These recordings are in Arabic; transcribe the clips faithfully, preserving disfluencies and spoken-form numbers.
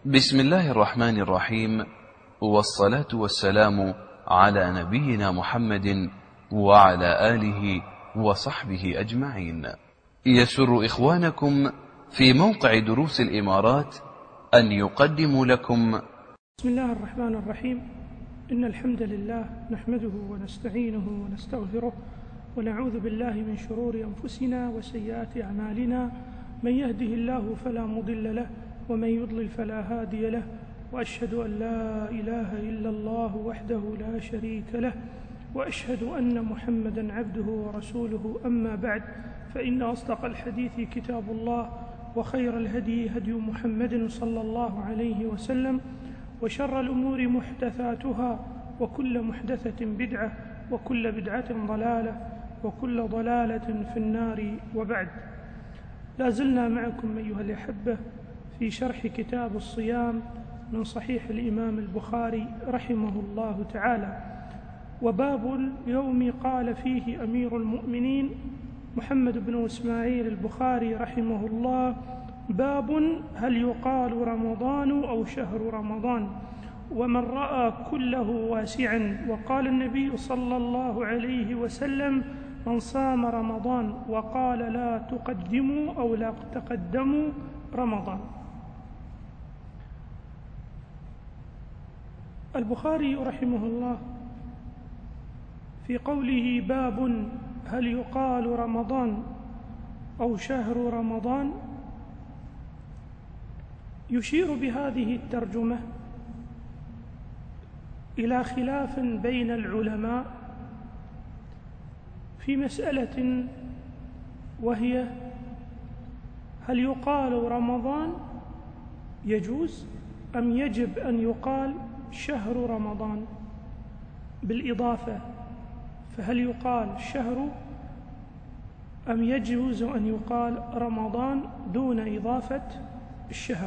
بسم الله الرحمن الرحيم، والصلاة والسلام على نبينا محمد وعلى آله وصحبه أجمعين. يسر إخوانكم في موقع دروس الإمارات أن يقدموا لكم بسم الله الرحمن الرحيم. إن الحمد لله نحمده ونستعينه ونستغفره ونعوذ بالله من شرور أنفسنا وسيئات أعمالنا، من يهده الله فلا مضل له ومن يضلل فلا هادي له، وأشهد أن لا إله إلا الله وحده لا شريك له، وأشهد أن محمدًا عبده ورسوله. أما بعد، فإن أصدق الحديث كتاب الله، وخير الهدي هدي محمد صلى الله عليه وسلم، وشر الأمور محدثاتها، وكل محدثة بدعة، وكل بدعة ضلالة، وكل ضلالة في النار. وبعد، لا زلنا معكم أيها الأحبة في شرح كتاب الصيام من صحيح الإمام البخاري رحمه الله تعالى. وباب اليوم قال فيه أمير المؤمنين محمد بن إسماعيل البخاري رحمه الله: باب هل يقال رمضان أو شهر رمضان؟ ومن رأى كله واسعا. وقال النبي صلى الله عليه وسلم: من صام رمضان وقال لا تقدموا أو لا تقدموا رمضان. البخاري رحمه الله في قوله باب هل يقال رمضان أو شهر رمضان يشير بهذه الترجمة إلى خلاف بين العلماء في مسألة، وهي هل يقال رمضان يجوز أم يجب أن يقال شهر رمضان بالإضافة؟ فهل يقال شهر أم يجوز أن يقال رمضان دون إضافة الشهر؟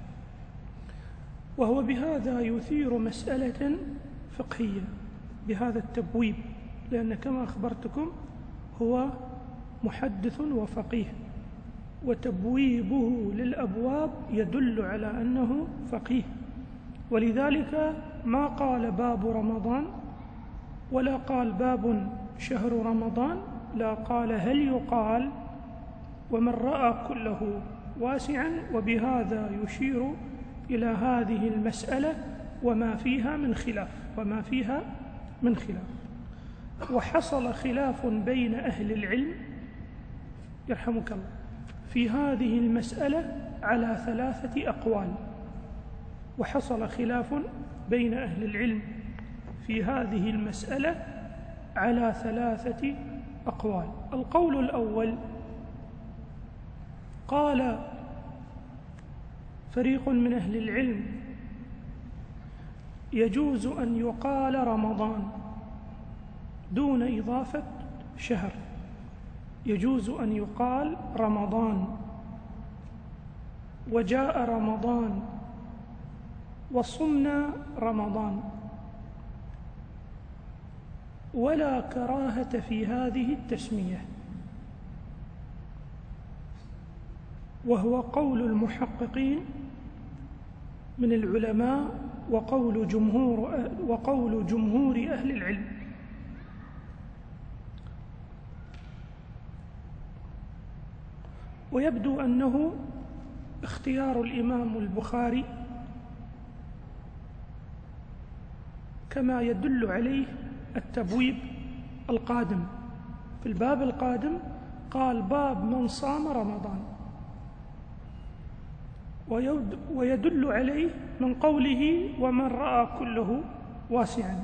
وهو بهذا يثير مسألة فقهية بهذا التبويب، لأن كما أخبرتكم هو محدث وفقيه، وتبويبه للأبواب يدل على أنه فقيه، ولذلك ما قال باب رمضان ولا قال باب شهر رمضان، لا قال هل يقال ومن رأى كله واسعا. وبهذا يشير إلى هذه المسألة وما فيها من خلاف وما فيها من خلاف وحصل خلاف بين أهل العلم يرحمك الله في هذه المسألة على ثلاثة أقوال. وحصل خلاف بين أهل العلم في هذه المسألة على ثلاثة أقوال. القول الأول قال فريق من أهل العلم: يجوز أن يقال رمضان دون إضافة شهر، يجوز أن يقال رمضان، وجاء رمضان وصمنا رمضان، ولا كراهة في هذه التسمية. وهو قول المحققين من العلماء وقول جمهور وقول جمهور أهل العلم. ويبدو أنه اختيار الإمام البخاري كما يدل عليه التبويب القادم. في الباب القادم قال: باب من صام رمضان، ويدل عليه من قوله ومن رأى كله واسعا.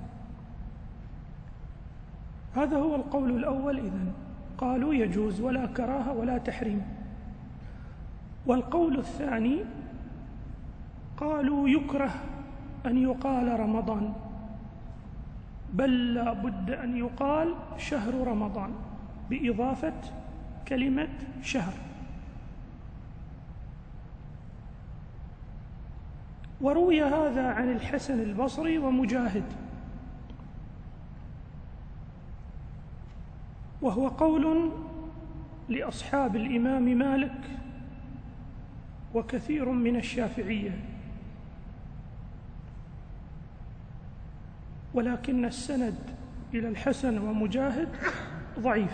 هذا هو القول الأول. إذن قالوا يجوز ولا كراهة ولا تحريم. والقول الثاني قالوا يكره أن يقال رمضان، بل لا بد أن يقال شهر رمضان بإضافة كلمة شهر. وروي هذا عن الحسن البصري ومجاهد، وهو قول لأصحاب الإمام مالك وكثير من الشافعية ولكن السند إلى الحسن ومجاهد ضعيف.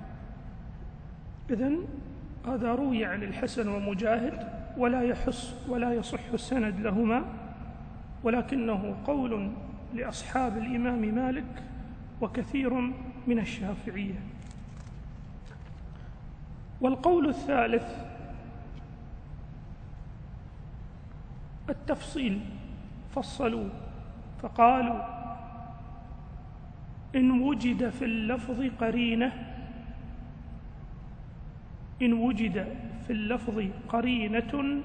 إذن هذا روي عن الحسن ومجاهد ولا يحس ولا يصح السند لهما، ولكنه قول لأصحاب الإمام مالك وكثير من الشافعية. والقول الثالث التفصيل، فصلوا فقالوا إن وجد في اللفظ قرينة إن وجد في اللفظ قرينة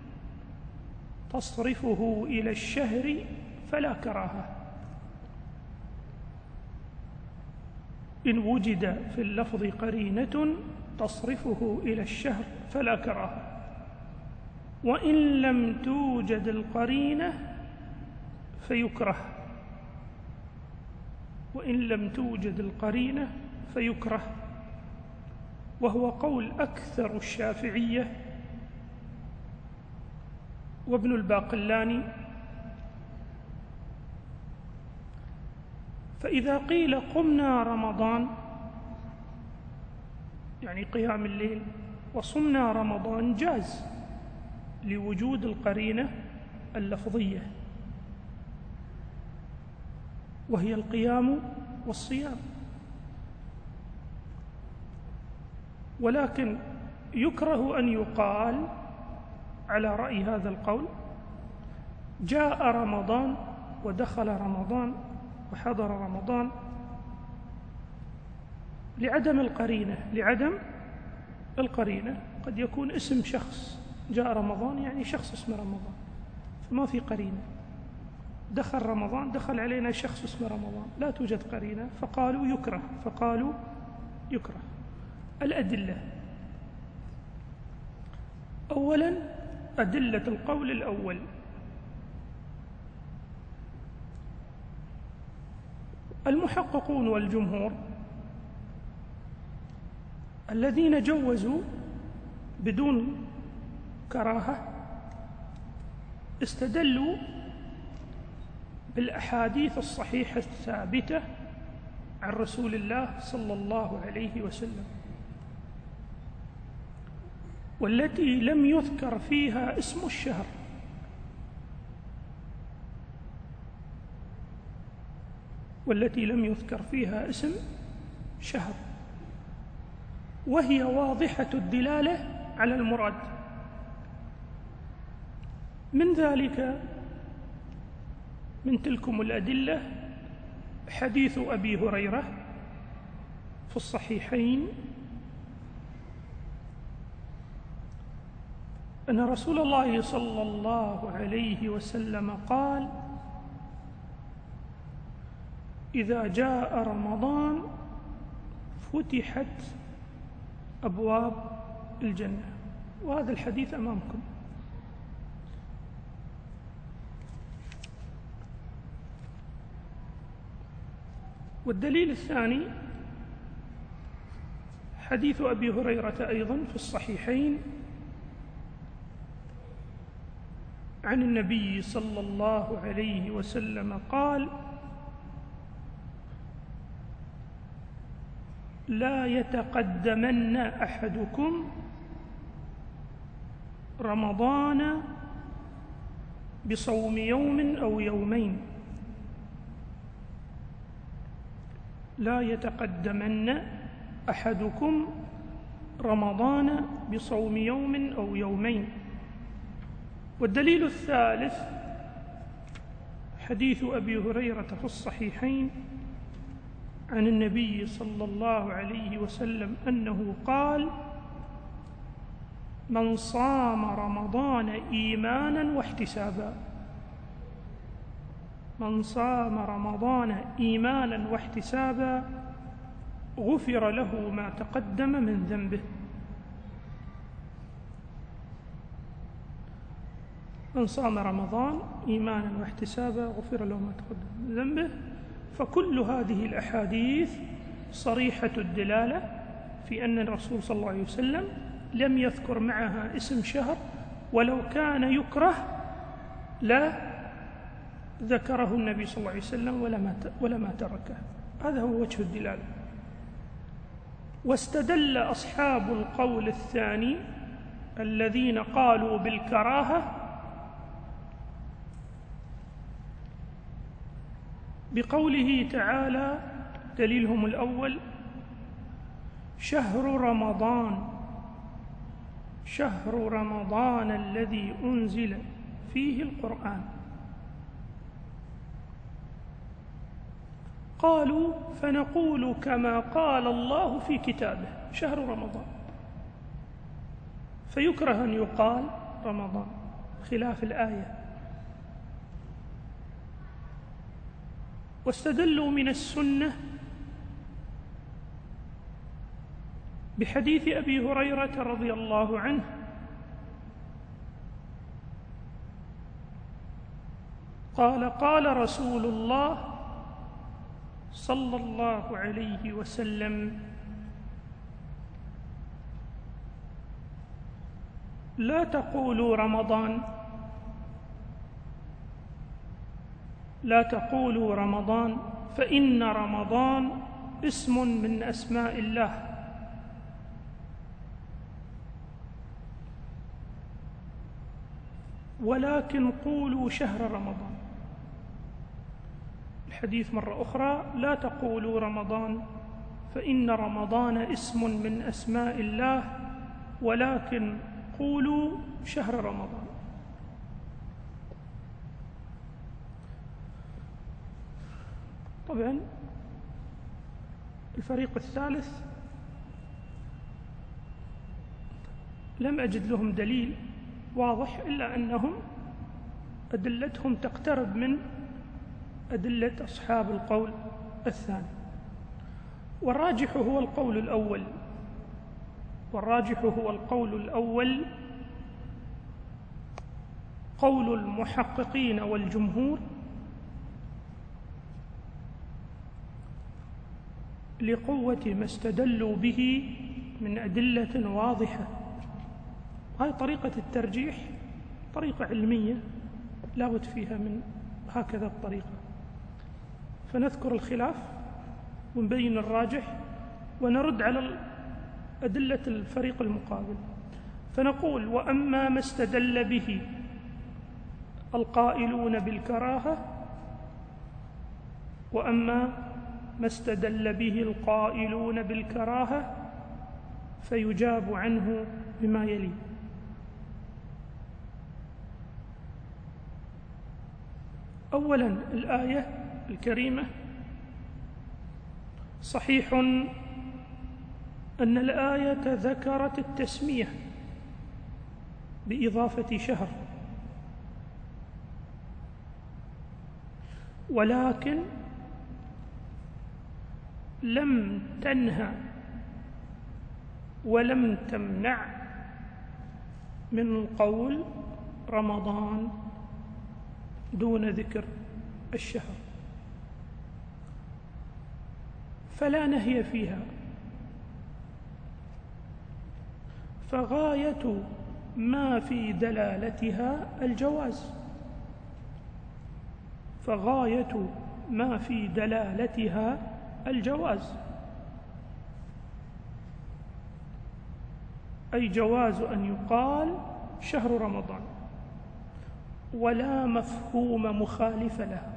تصرفه إلى الشهر فلا كراهة. إن وجد في اللفظ قرينة تصرفه إلى الشهر فلا كراهة، وإن لم توجد القرينة فيكره وإن لم توجد القرينة فيكره وهو قول أكثر الشافعية وابن الباقلاني. فإذا قيل قمنا رمضان يعني قيام الليل وصمنا رمضان جاز لوجود القرينة اللفظية وهي القيام والصيام، ولكن يكره أن يقال على رأي هذا القول جاء رمضان ودخل رمضان وحضر رمضان لعدم القرينة لعدم القرينة قد يكون اسم شخص، جاء رمضان يعني شخص اسمه رمضان فما في قرينة، دخل رمضان دخل علينا شخص اسمه رمضان لا توجد قرينة فقالوا يكره فقالوا يكره. الأدلة: أولا أدلة القول الأول: المحققون والجمهور الذين جوزوا بدون كراهة استدلوا بالأحاديث الصحيحة الثابتة عن رسول الله صلى الله عليه وسلم، والتي لم يذكر فيها اسم الشهر، والتي لم يذكر فيها اسم شهر، وهي واضحة الدلالة على المراد. من ذلك من تلكم الأدلة حديث أبي هريرة في الصحيحين أن رسول الله صلى الله عليه وسلم قال: إذا جاء رمضان فتحت أبواب الجنة. وهذا الحديث أمامكم. والدليل الثاني حديث أبي هريرة أيضا في الصحيحين عن النبي صلى الله عليه وسلم قال: لا يتقدمن أحدكم رمضان بصوم يوم أو يومين لا يتقدمن أحدكم رمضان بصوم يوم أو يومين. والدليل الثالث حديث أبي هريرة في الصحيحين عن النبي صلى الله عليه وسلم أنه قال: من صام رمضان إيمانا واحتسابا من صام رمضان إيمانا واحتسابا غفر له ما تقدم من ذنبه. من صام رمضان إيمانا واحتسابا غفر له ما تقدم من ذنبه. فكل هذه الأحاديث صريحة الدلالة في أن الرسول صلى الله عليه وسلم لم يذكر معها اسم شهر، ولو كان يكره لا ذكره النبي صلى الله عليه وسلم ولما تركه. هذا هو وجه الدلالة. واستدل أصحاب القول الثاني الذين قالوا بالكراهة بقوله تعالى، دليلهم الأول: شهر رمضان شهر رمضان الذي أنزل فيه القرآن. قالوا: فنقول كما قال الله في كتابه شهر رمضان، فيكره أن يقال رمضان خلاف الآية. واستدلوا من السنة بحديث أبي هريرة رضي الله عنه قال: قال رسول الله صلى الله عليه وسلم: لا تقولوا رمضان لا تقولوا رمضان فإن رمضان اسم من أسماء الله، ولكن قولوا شهر رمضان. الحديث مرة أخرى: لا تقولوا رمضان فإن رمضان اسم من أسماء الله، ولكن قولوا شهر رمضان. طبعا الفريق الثالث لم أجد لهم دليل واضح، إلا أنهم أدلتهم تقترب من أدلة أصحاب القول الثاني. والراجح هو القول الأول والراجح هو القول الأول قول المحققين والجمهور، لقوة ما استدلوا به من أدلة واضحة. هذه طريقة الترجيح طريقة علمية لا بد فيها من هكذا الطريقة. فنذكر الخلاف ونبين الراجح ونرد على أدلة الفريق المقابل. فنقول: وأما ما استدل به القائلون بالكراهة وأما ما استدل به القائلون بالكراهة فيجاب عنه بما يلي: أولا، الآية الكريمة صحيح أن الآية ذكرت التسمية بإضافة شهر، ولكن لم تنهى ولم تمنع من القول رمضان دون ذكر الشهر، فلا نهي فيها. فغاية ما في دلالتها الجواز فغاية ما في دلالتها الجواز أي جواز أن يقال شهر رمضان، ولا مفهوم مخالف لها.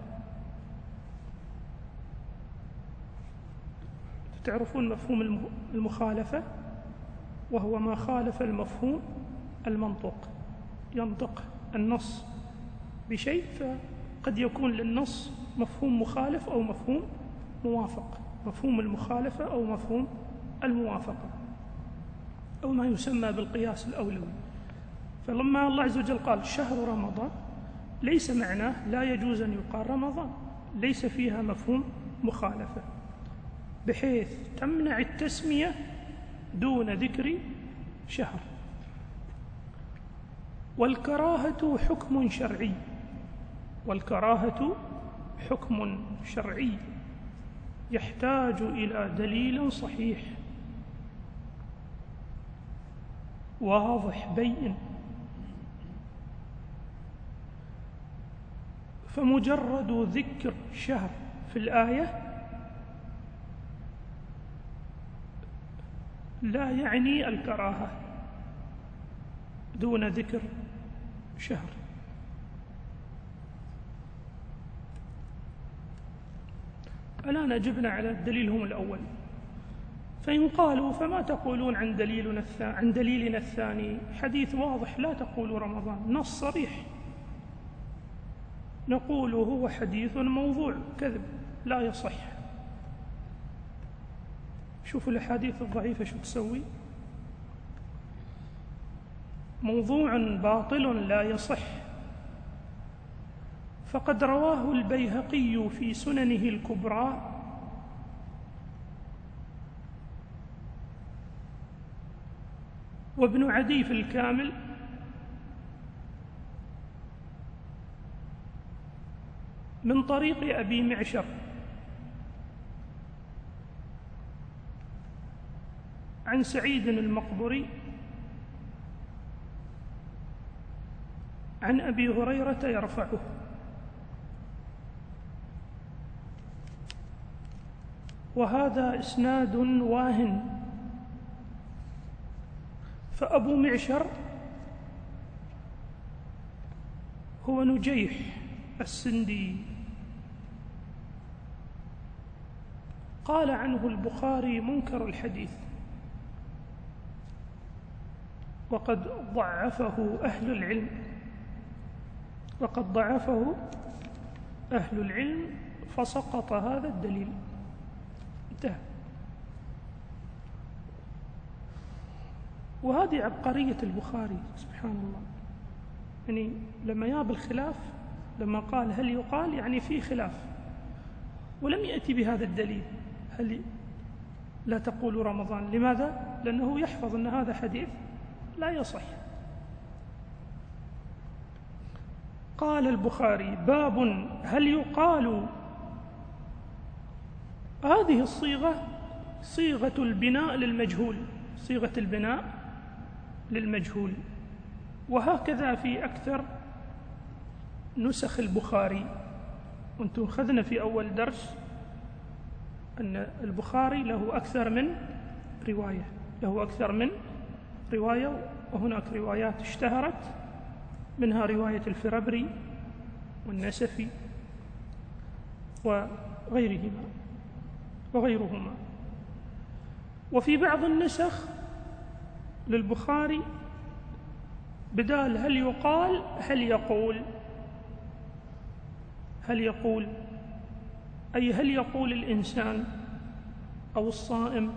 تعرفون مفهوم المخالفة، وهو ما خالف المفهوم المنطوق. ينطق النص بشيء فقد يكون للنص مفهوم مخالف أو مفهوم موافق، مفهوم المخالفة أو مفهوم الموافقة، أو ما يسمى بالقياس الأولوي. فلما الله عز وجل قال شهر رمضان ليس معناه لا يجوز أن يقال رمضان، ليس فيها مفهوم مخالفة، بحيث تمنع التسمية دون ذكر شهر. والكراهة حكم شرعي والكراهة حكم شرعي يحتاج إلى دليل صحيح واضح بين. فمجرد ذكر شهر في الآية لا يعني الكراهة دون ذكر شهر. الآن أجبنا على دليلهم الأول، فإن قالوا فما تقولون عن دليلنا الثاني عن دليلنا الثاني؟ حديث واضح لا تقولوا رمضان، نص صريح. نقول هو حديث موضوع كذب لا يصح. شوفوا الأحاديث الضعيفة شو تسوي، موضوع باطل لا يصح. فقد رواه البيهقي في سننه الكبرى وابن عدي في الكامل من طريق أبي معشر عن سعيد المقبري عن أبي هريرة يرفعه. وهذا إسناد واهن. فأبو معشر هو نجيح السندي، قال عنه البخاري منكر الحديث، وقد ضعفه أهل العلم وقد ضعفه أهل العلم فسقط هذا الدليل. انتهى. وهذه عبقرية البخاري سبحان الله، يعني لما جاب الخلاف، لما قال هل يقال يعني في خلاف، ولم يأتي بهذا الدليل هل لا تقول رمضان. لماذا؟ لأنه يحفظ أن هذا حديث لا يصح. قال البخاري باب هل يقال. هذه الصيغة صيغة البناء للمجهول، صيغة البناء للمجهول، وهكذا في أكثر نسخ البخاري. وانتم خذنا في أول درس أن البخاري له أكثر من رواية له أكثر من رواية وهناك روايات اشتهرت، منها رواية الفربري والنسفي وغيرهما وغيرهما. وفي بعض النسخ للبخاري بدال هل يقال هل يقول هل يقول أي هل يقول الإنسان أو الصائم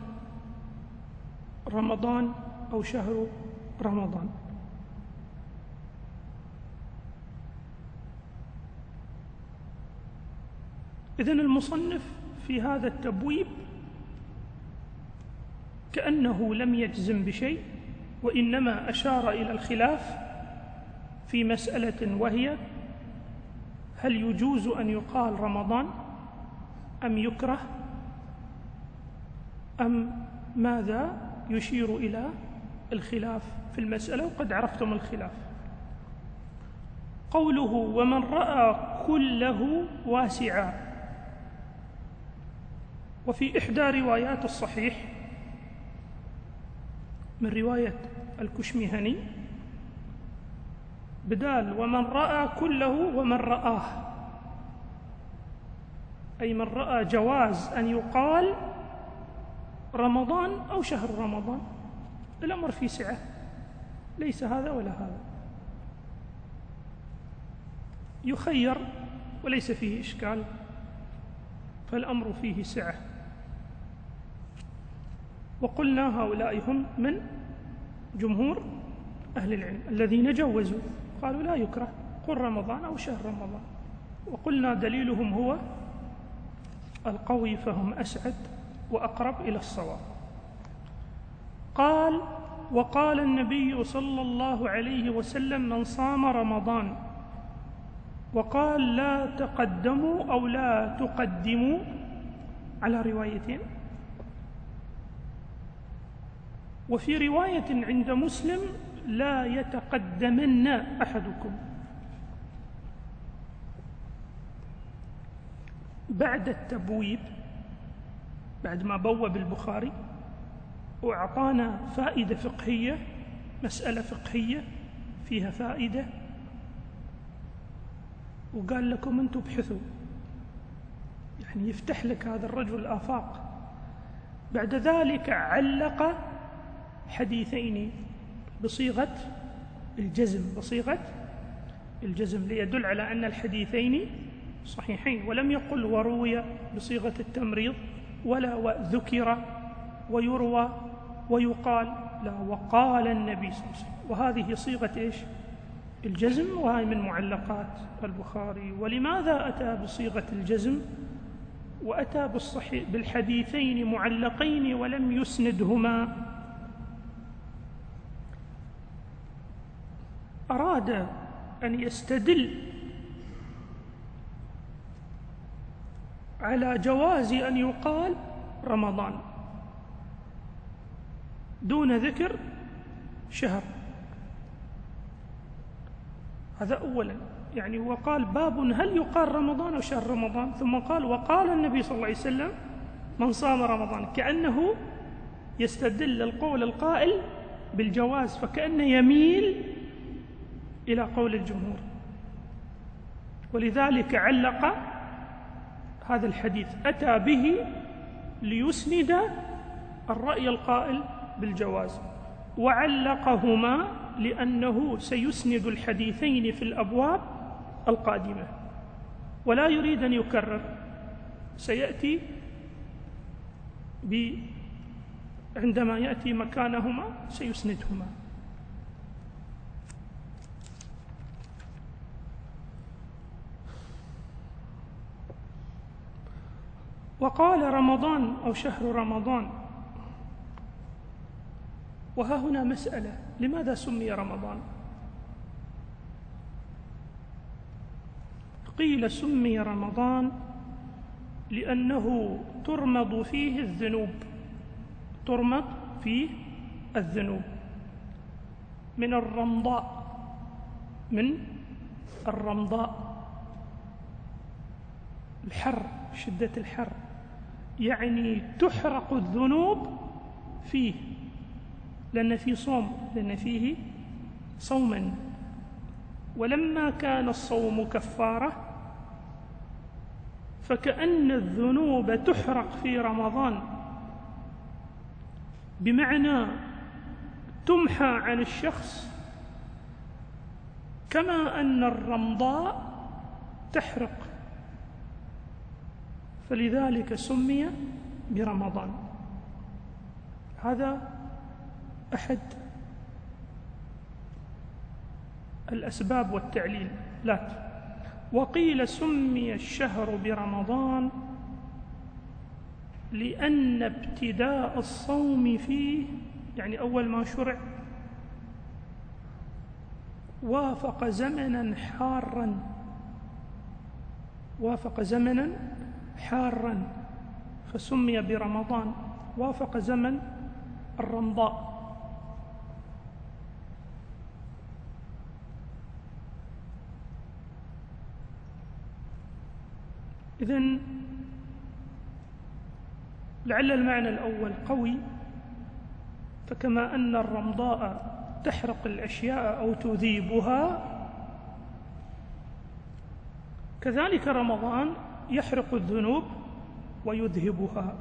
رمضان أو شهر رمضان. إذن المصنف في هذا التبويب كأنه لم يجزم بشيء، وإنما أشار إلى الخلاف في مسألة، وهي هل يجوز أن يقال رمضان أم يكره أم ماذا، يشير إلى الخلاف في المسألة، وقد عرفتم الخلاف. قوله ومن رأى كله واسعا، وفي إحدى روايات الصحيح من رواية الكشمهني بدال ومن رأى كله ومن رآه، أي من رأى جواز أن يقال رمضان أو شهر رمضان، الأمر في سعة، ليس هذا ولا هذا، يخير وليس فيه إشكال، فالأمر فيه سعة. وقلنا هؤلاء هم من جمهور أهل العلم الذين جوزوا، قالوا لا يكره، قل رمضان أو شهر رمضان. وقلنا دليلهم هو القوي، فهم أسعد وأقرب إلى الصواب. قال وقال النبي صلى الله عليه وسلم من صام رمضان، وقال لا تقدموا أو لا تقدموا على روايتين. وفي رواية عند مسلم لا يتقدمن أحدكم. بعد التبويب، بعد ما بوب البخاري وأعطانا فائدة فقهية، مسألة فقهية فيها فائدة، وقال لكم أنتم ابحثوا، يعني يفتح لك هذا الرجل الآفاق. بعد ذلك علق حديثين بصيغة الجزم، بصيغة الجزم ليدل على أن الحديثين صحيحين، ولم يقل وروي بصيغة التمريض ولا وذكر ويروى ويقال، لا، وقال النبي صلى الله عليه وسلم. وهذه صيغة إيش؟ الجزم، وهي من معلقات البخاري. ولماذا أتى بصيغة الجزم وأتى بالصحيح بالحديثين معلقين ولم يسندهما؟ أراد أن يستدل على جواز أن يقال رمضان دون ذكر شهر. هذا أولا، يعني هو قال باب هل يقال رمضان أو شهر رمضان، ثم قال وقال النبي صلى الله عليه وسلم من صام رمضان، كأنه يستدل القول القائل بالجواز، فكأنه يميل إلى قول الجمهور، ولذلك علق هذا الحديث، أتى به ليسند الرأي القائل بالجواز، وعلقهما لأنه سيسند الحديثين في الأبواب القادمة، ولا يريد أن يكرر، سيأتي عندما يأتي مكانهما سيسندهما. وقال رمضان أو شهر رمضان. وها هنا مسألة، لماذا سمي رمضان؟ قيل سمي رمضان لأنه ترمض فيه الذنوب، ترمض فيه الذنوب من الرمضاء، من الرمضاء الحر، شدة الحر، يعني تحرق الذنوب فيه، لأن فيه صوم، لأن فيه صوما. ولما كان الصوم كفارة فكأن الذنوب تحرق في رمضان، بمعنى تمحى عن الشخص كما أن الرمضاء تحرق، فلذلك سمي برمضان. هذا أحد الأسباب والتعليل. لا، وقيل سمي الشهر برمضان لأن ابتداء الصوم فيه، يعني أول ما شرع، وافق زمنا حارا، وافق زمنا حارا فسمي برمضان، وافق زمن الرمضاء. إذن لعل المعنى الأول قوي، فكما أن الرمضاء تحرق الأشياء أو تذيبها، كذلك رمضان يحرق الذنوب ويذهبها.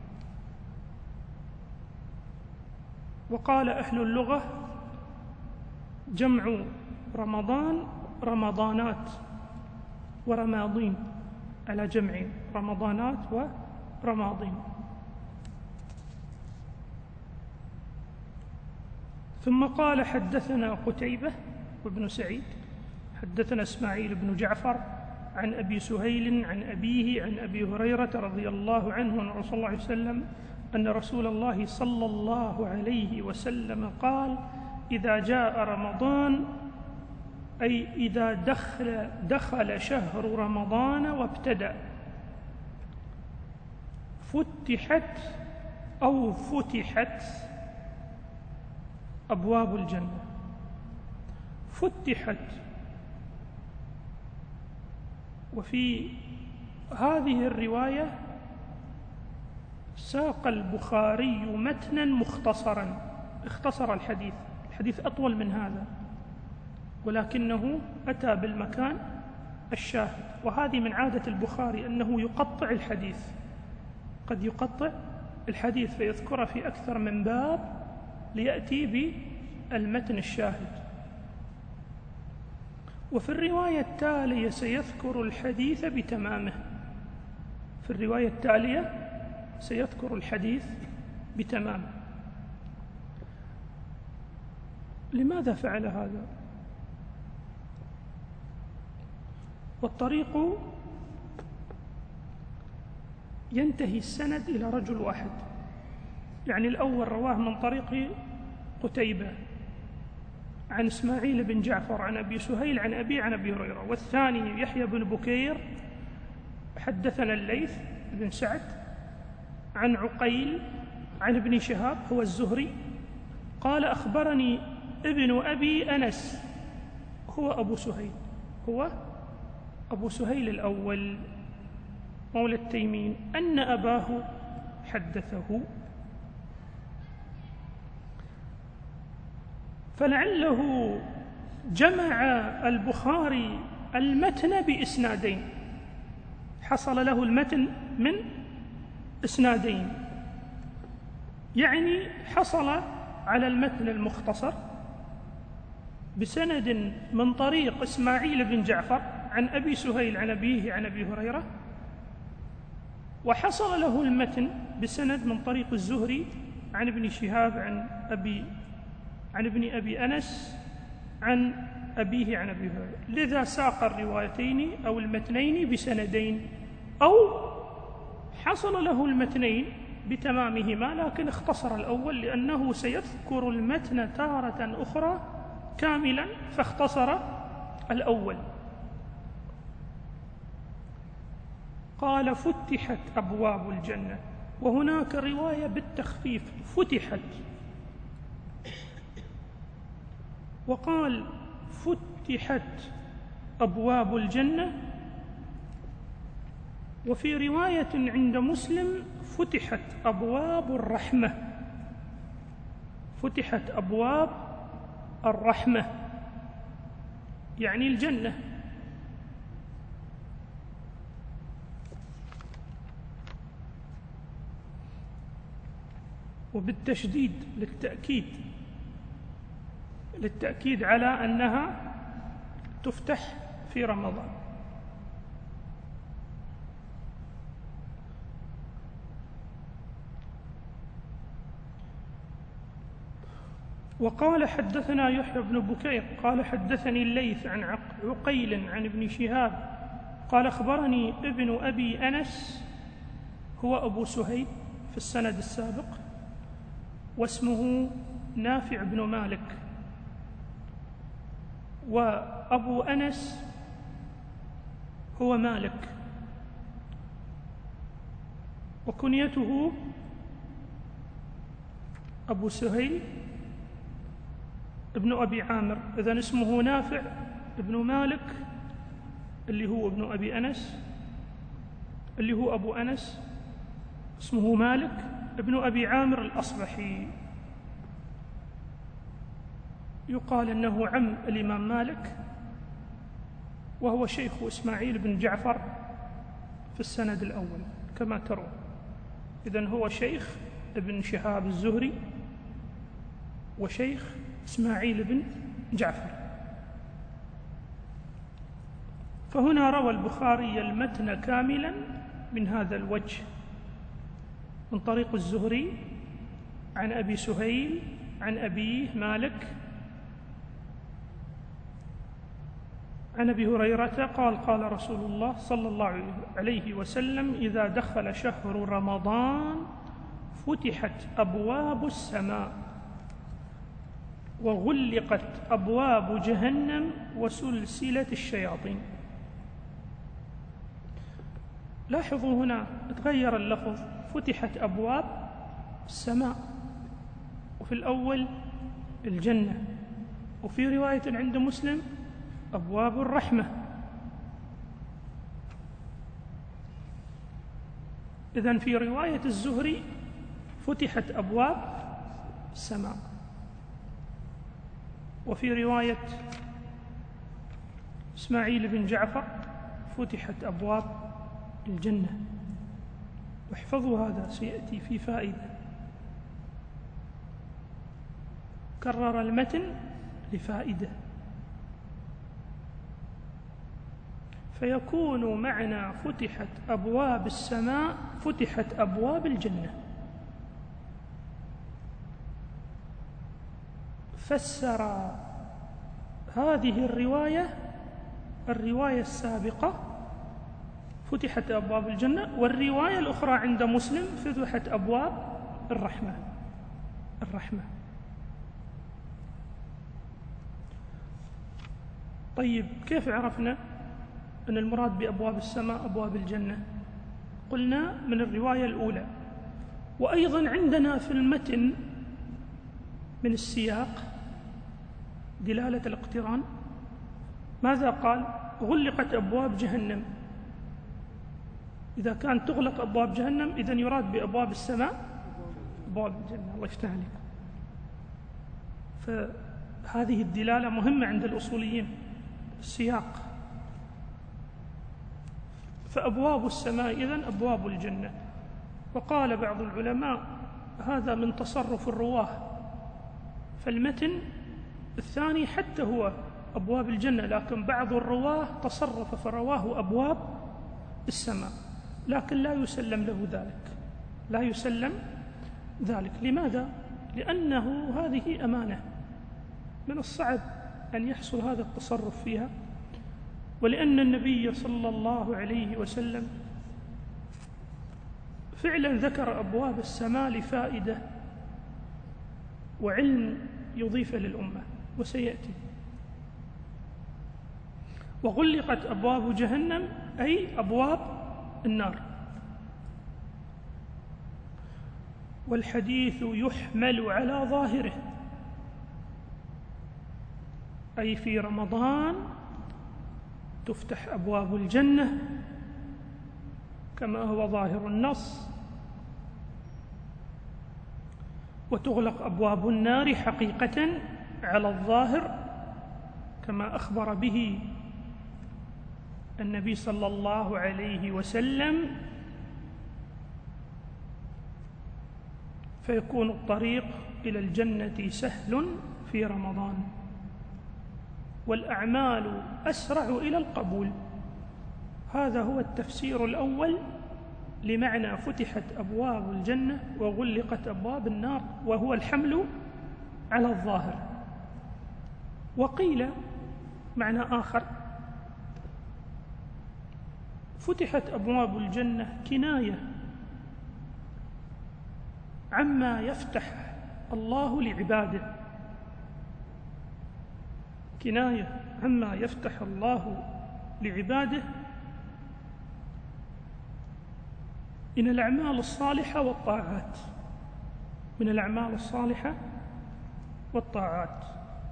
وقال أهل اللغة جمع رمضان رمضانات ورماضين، على جمع رمضانات ورماضين. ثم قال حدثنا قتيبة وابن سعيد حدثنا إسماعيل بن جعفر عن أبي سهيل عن أبيه عن أبي هريرة رضي الله عنه أن رسول الله عليه وسلم أن رسول الله صلى الله عليه وسلم قال إذا جاء رمضان، أي إذا دخل, دخل شهر رمضان وابتدأ، فتحت أو فتحت أبواب الجنة. فتحت، وفي هذه الرواية ساق البخاري متنا مختصرا، اختصر الحديث، الحديث أطول من هذا، ولكنه أتى بالمكان الشاهد. وهذه من عادة البخاري أنه يقطع الحديث، قد يقطع الحديث فيذكره في أكثر من باب ليأتي بالمتن الشاهد. وفي الرواية التالية سيذكر الحديث بتمامه، في الرواية التالية سيذكر الحديث بتمامه. لماذا فعل هذا؟ والطريق ينتهي السند إلى رجل واحد، يعني الأول رواه من طريق قتيبة عن إسماعيل بن جعفر عن أبي سهيل عن أبي عن أبي هريرة، والثاني يحيى بن بكير حدثنا الليث بن سعد عن عقيل عن ابن شهاب هو الزهري قال أخبرني ابن أبي أنس هو أبو سهيل، هو أبو سهيل الأول مولى التيمين أن أباه حدثه. فلعله جمع البخاري المتن بإسنادين، حصل له المتن من إسنادين، يعني حصل على المتن المختصر بسند من طريق إسماعيل بن جعفر عن أبي سهيل عن أبيه عن أبي هريرة، وحصل له المتن بسند من طريق الزهري عن ابن شهاب عن أبي عن ابن أبي أنس عن أبيه عن أبي هريرة. لذا ساق الروايتين أو المتنين بسندين، أو حصل له المتنين بتمامهما لكن اختصر الأول لأنه سيذكر المتن تارة أخرى كاملا فاختصر الأول. قال فتحت أبواب الجنة، وهناك رواية بالتخفيف فتحت، وقال فتحت أبواب الجنة، وفي رواية عند مسلم فتحت أبواب الرحمة، فتحت أبواب الرحمة يعني الجنة. وبالتشديد للتأكيد للتأكيد على أنها تفتح في رمضان. وقال حدثنا يحيى بن بكير قال حدثني الليث عن عقيل عن ابن شهاب قال أخبرني ابن أبي أنس هو أبو سهيل في السند السابق، واسمه نافع بن مالك، وأبو أنس هو مالك، وكنيته أبو سهيل ابن أبي عامر، إذن اسمه نافع ابن مالك اللي هو ابن أبي أنس اللي هو أبو أنس، اسمه مالك ابن أبي عامر الأصبحي، يقال أنه عم الإمام مالك، وهو شيخ إسماعيل بن جعفر في السند الأول كما ترون. إذن هو شيخ ابن شهاب الزهري وشيخ إسماعيل بن جعفر. فهنا روى البخاري المتن كاملا من هذا الوجه من طريق الزهري عن أبي سهيل عن أبيه مالك عن أبي هريرة قال قال رسول الله صلى الله عليه وسلم إذا دخل شهر رمضان فتحت أبواب السماء وغلقت أبواب جهنم وسلسلة الشياطين. لاحظوا هنا تغير اللفظ، فتحت أبواب السماء، وفي الأول الجنة، وفي رواية عند مسلم أبواب الرحمة. إذن في رواية الزهري فتحت أبواب السماء، وفي رواية إسماعيل بن جعفر فتحت أبواب الجنة. واحفظوا هذا، سيأتي في فائدة. كرر المتن لفائدة، فيكون معنى فتحت أبواب السماء فتحت أبواب الجنة. فسر هذه الرواية الرواية السابقة فتحت أبواب الجنة، والرواية الأخرى عند مسلم فتحت أبواب الرحمة الرحمة طيب، كيف عرفنا أن المراد بأبواب السماء أبواب الجنة؟ قلنا من الرواية الأولى، وأيضا عندنا في المتن من السياق دلالة الاقتران. ماذا قال؟ غلقت أبواب جهنم. إذا كان تغلق أبواب جهنم إذن يراد بأبواب السماء أبواب الجنة. الله يفتح عليك. فهذه الدلالة مهمة عند الأصوليين، السياق. فأبواب السماء إذن أبواب الجنة. وقال بعض العلماء هذا من تصرف الرواه، فالمتن الثاني حتى هو أبواب الجنة، لكن بعض الرواه تصرف فرواه أبواب السماء، لكن لا يسلم له ذلك لا يسلم ذلك لماذا؟ لأنه هذه أمانة من الصعب أن يحصل هذا التصرف فيها، ولأن النبي صلى الله عليه وسلم فعلا ذكر أبواب السماء لفائدة وعلم يضيف للأمة، وسيأتي. وغلقت أبواب جهنم أي أبواب النار. والحديث يحمل على ظاهره، أي في رمضان تفتح أبواب الجنة كما هو ظاهر النص، وتغلق أبواب النار حقيقة على الظاهر كما أخبر به النبي صلى الله عليه وسلم، فيكون الطريق إلى الجنة سهل في رمضان، والأعمال أسرع إلى القبول. هذا هو التفسير الأول لمعنى فتحت أبواب الجنة وغلقت أبواب النار، وهو الحمل على الظاهر. وقيل معنى آخر، فتحت أبواب الجنة كناية عما يفتح الله لعباده، كناية عما يفتح الله لعباده من الأعمال الصالحة والطاعات من الأعمال الصالحة والطاعات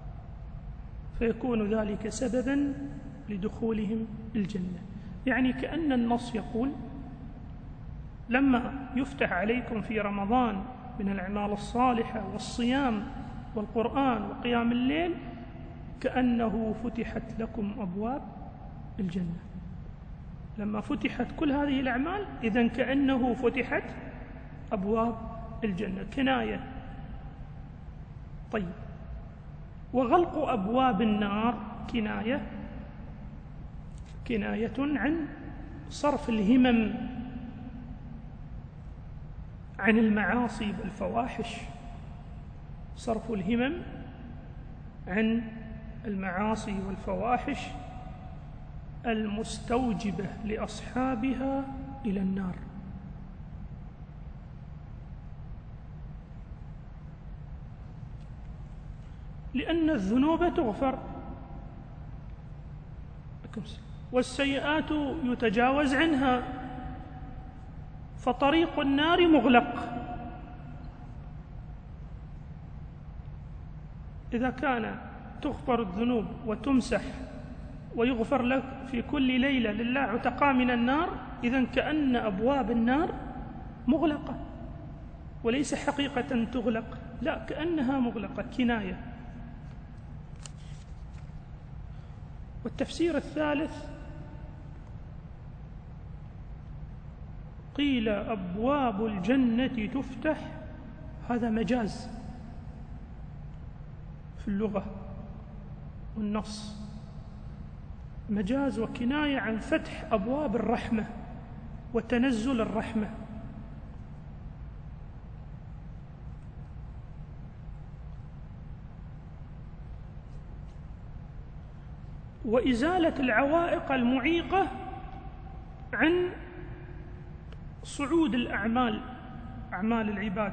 فيكون ذلك سببا لدخولهم الجنة. يعني كأن النص يقول لما يفتح عليكم في رمضان من الأعمال الصالحة والصيام والقرآن وقيام الليل كأنه فتحت لكم أبواب الجنة. لما فتحت كل هذه الأعمال إذن كأنه فتحت أبواب الجنة، كناية. طيب، وغلق أبواب النار كناية كناية عن صرف الهمم عن المعاصي والفواحش، صرف الهمم عن المعاصي والفواحش المستوجبة لأصحابها إلى النار. لأن الذنوب تغفر والسيئات يتجاوز عنها، فطريق النار مغلق. إذا كان تغفر الذنوب وتمسح ويغفر لك في كل ليلة لله عتقاء من النار، إذن كأن أبواب النار مغلقة، وليس حقيقة تغلق، لا، كأنها مغلقة، كناية. والتفسير الثالث قيل أبواب الجنة تفتح، هذا مجاز في اللغة والنص، مجاز وكناية عن فتح أبواب الرحمة وتنزل الرحمة. وإزالة العوائق المعيقة عن صعود الأعمال، أعمال العباد،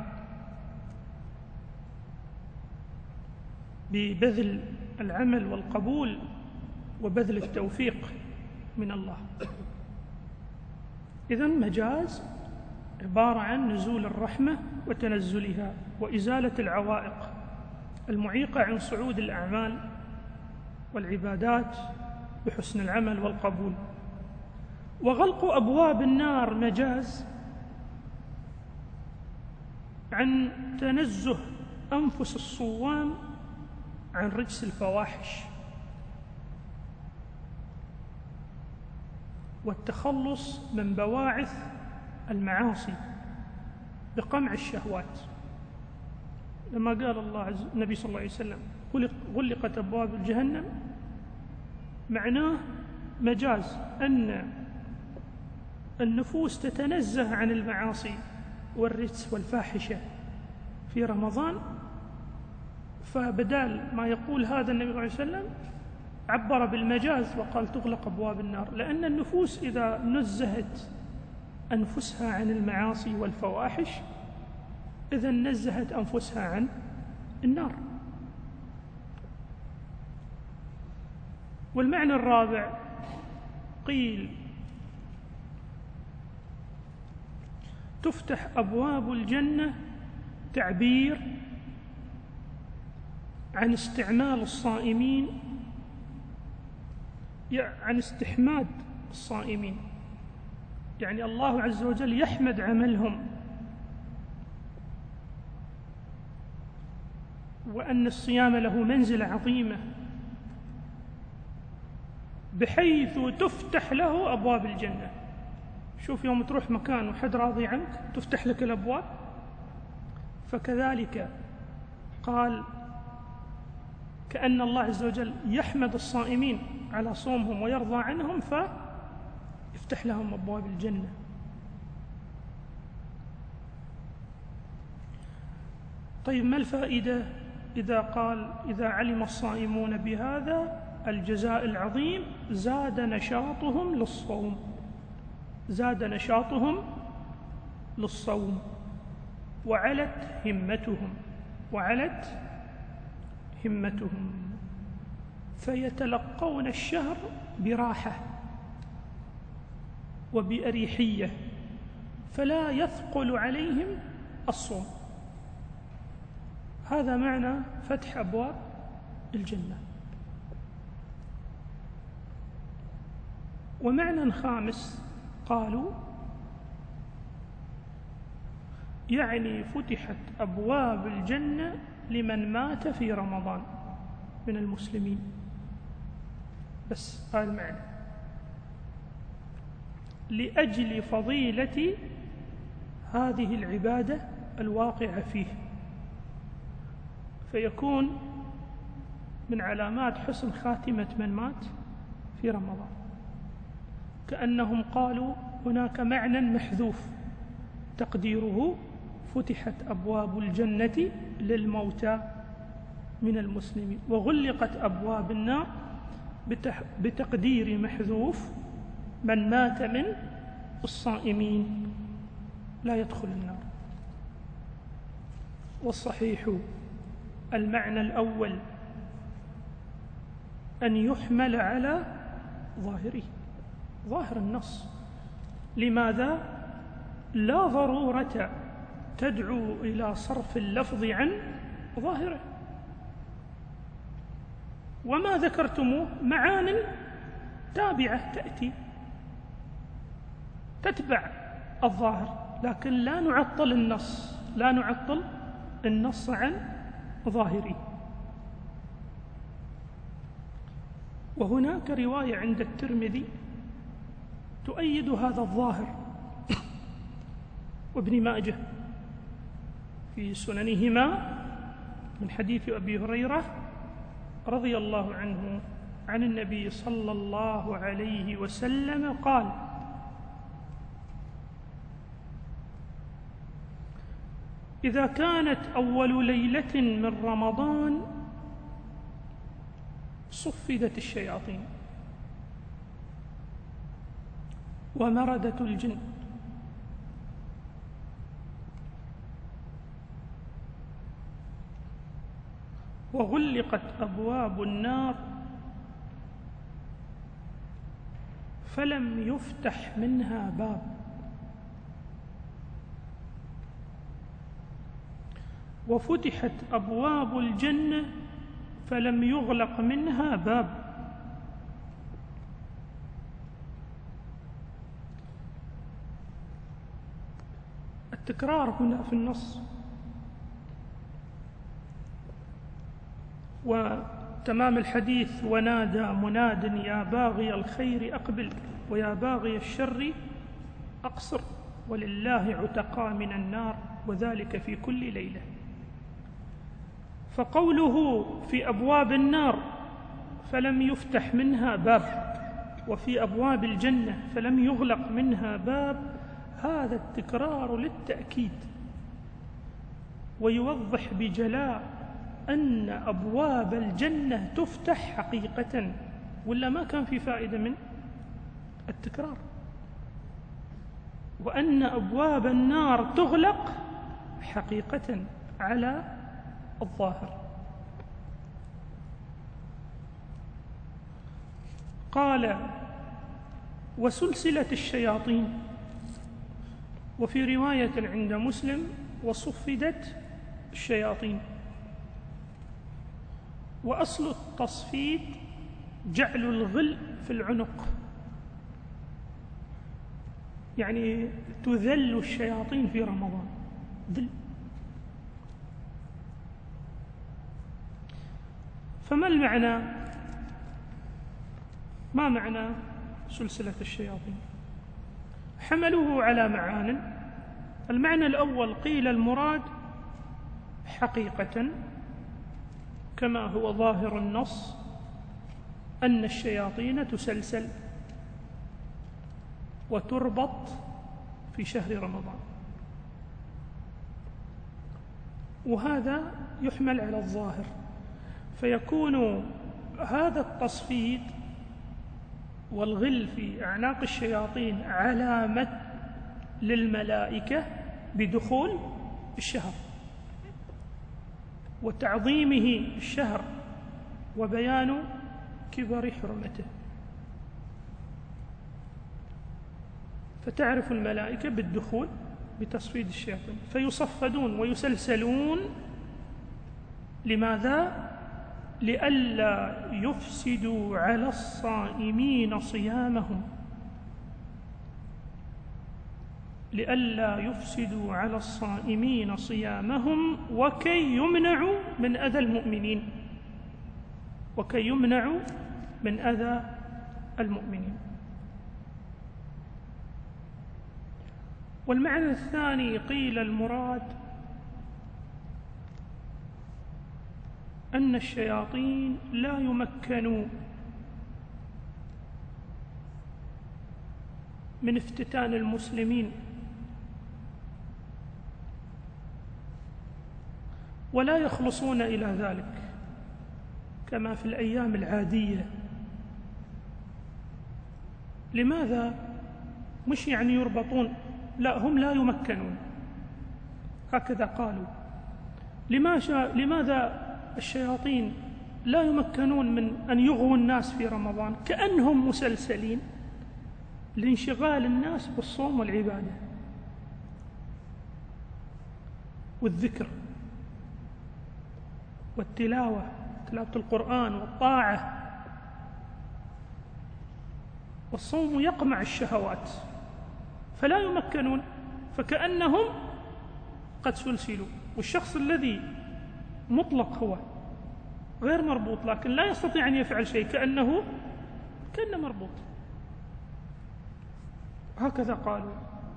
ببذل العمل والقبول وبذل التوفيق من الله. إذن مجاز عبارة عن نزول الرحمة وتنزلها، وإزالة العوائق المعيقة عن صعود الأعمال والعبادات بحسن العمل والقبول. وغلق أبواب النار مجاز عن تنزه أنفس الصوام عن رجس الفواحش والتخلص من بواعث المعاصي بقمع الشهوات، لما قال الله عز النبي صلى الله عليه وسلم غلقت أبواب الجهنم، معناه مجاز أن النفوس تتنزه عن المعاصي والرجس والفاحشة في رمضان، فبدال ما يقول هذا النبي صلى الله عليه وسلم عبر بالمجاز وقال تغلق أبواب النار، لأن النفوس إذا نزهت أنفسها عن المعاصي والفواحش إذا نزهت أنفسها عن النار. والمعنى الرابع قيل تفتح أبواب الجنة، تعبير عن استعمال الصائمين، عن استحماد الصائمين، يعني الله عز وجل يحمد عملهم، وأن الصيام له منزلة عظيمة بحيث تفتح له أبواب الجنة. شوف يوم تروح مكان وحد راضي عنك تفتح لك الأبواب، فكذلك قال كأن الله عز وجل يحمد الصائمين على صومهم ويرضى عنهم فيفتح لهم أبواب الجنة. طيب ما الفائدة إذا قال إذا علم الصائمون بهذا الجزاء العظيم زاد نشاطهم للصوم، زاد نشاطهم للصوم وعلت همتهم، وعلت همتهم، فيتلقون الشهر براحة وبأريحية، فلا يثقل عليهم الصوم. هذا معنى فتح أبواب الجنة. ومعنى خامس قالوا يعني فتحت أبواب الجنة لمن مات في رمضان من المسلمين، بس هذا المعنى، لأجل فضيلة هذه العبادة الواقعة فيه، فيكون من علامات حسن خاتمة من مات في رمضان. كأنهم قالوا هناك معنى محذوف تقديره فتحت أبواب الجنة للموتى من المسلمين، وغلقت أبواب النار بتقدير محذوف من مات من الصائمين لا يدخل النار. والصحيح المعنى الأول أن يحمل على ظاهره، ظاهر النص. لماذا؟ لا ضرورة تدعو إلى صرف اللفظ عن ظاهره، وما ذكرتموه معان تابعة تأتي تتبع الظاهر، لكن لا نعطل النص، لا نعطل النص عن ظاهره. وهناك رواية عند الترمذي تؤيد هذا الظاهر، وابن ماجه في سننهما من حديث أبي هريرة رضي الله عنه عن النبي صلى الله عليه وسلم قال: إذا كانت أول ليلة من رمضان صفدت الشياطين ومردت الجن وغلقت أبواب النار فلم يفتح منها باب، وفتحت أبواب الجنة فلم يغلق منها باب. التكرار هنا في النص. وتمام الحديث: ونادى مناد يا باغي الخير أقبل ويا باغي الشر أقصر ولله عتقاء من النار وذلك في كل ليلة. فقوله في أبواب النار فلم يفتح منها باب، وفي أبواب الجنة فلم يغلق منها باب، هذا التكرار للتأكيد، ويوضح بجلاء أن أبواب الجنة تفتح حقيقة، ولا ما كان في فائدة من التكرار، وأن أبواب النار تغلق حقيقة على الظاهر. قال: وسلسلة الشياطين، وفي رواية عند مسلم: وصفدت الشياطين. وأصل التصفيد جعل الغل في العنق، يعني تذل الشياطين في رمضان ذل. فما المعنى؟ ما معنى سلسلة الشياطين؟ حملوه على معان. المعنى الأول: قيل المراد حقيقة كما هو ظاهر النص أن الشياطين تسلسل وتربط في شهر رمضان، وهذا يحمل على الظاهر، فيكون هذا التصفيد والغل في أعناق الشياطين علامة للملائكة بدخول الشهر وتعظيمه الشهر وبيان كبر حرمته، فتعرف الملائكة بالدخول بتصفيد الشياطين فيصفدون ويسلسلون. لماذا؟ لئلا يفسدوا على الصائمين صيامهم، لئلا يفسدوا على الصائمين صيامهم وكي يمنعوا من أذى المؤمنين، وكي يمنعوا من أذى المؤمنين. والمعنى الثاني: قيل المراد أن الشياطين لا يمكنوا من افتتان المسلمين ولا يخلصون إلى ذلك كما في الأيام العادية. لماذا؟ مش يعني يربطون، لا، هم لا يمكنون، هكذا قالوا. لماذا الشياطين لا يمكنون من أن يغووا الناس في رمضان؟ كأنهم مسلسلين لانشغال الناس بالصوم والعبادة والذكر والتلاوة، تلاوة القرآن والطاعة. والصوم يقمع الشهوات فلا يمكنون، فكأنهم قد سلسلوا. والشخص الذي مطلق هو غير مربوط لكن لا يستطيع أن يفعل شيء، كأنه كأنه مربوط. هكذا قالوا.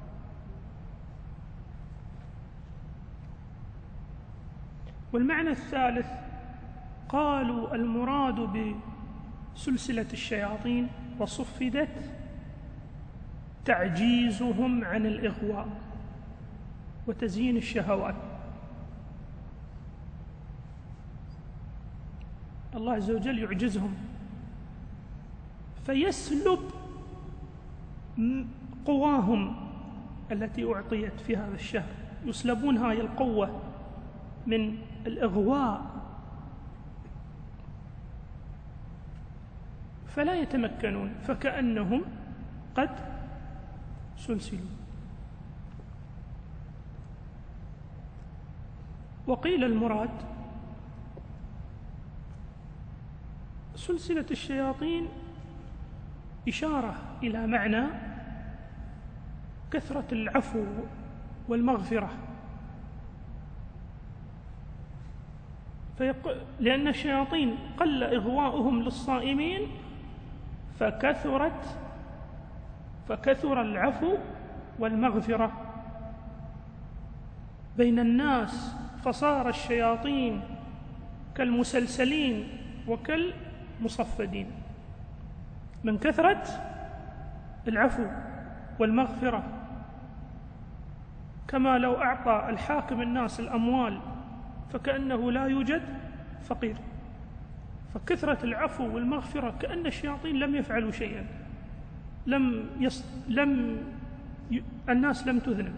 والمعنى الثالث قالوا المراد بسلسلة الشياطين وصفدت تعجيزهم عن الإغواء وتزيين الشهوات. الله عز وجل يعجزهم فيسلب قواهم التي أعطيت في هذا الشهر، يسلبون هاي القوة من الإغواء فلا يتمكنون، فكأنهم قد سلسلوا. وقيل المراد سلسلة الشياطين إشارة إلى معنى كثرة العفو والمغفرة، فيق... لأن الشياطين قل إغواؤهم للصائمين فكثرت فكثر العفو والمغفرة بين الناس، فصار الشياطين كالمسلسلين وكالمصفدين من كثرة العفو والمغفرة. كما لو أعطى الحاكم الناس الأموال فكأنه لا يوجد فقير، فكثرة العفو والمغفرة كأن الشياطين لم يفعلوا شيئا، لم يص... لم ي... الناس لم تذنب.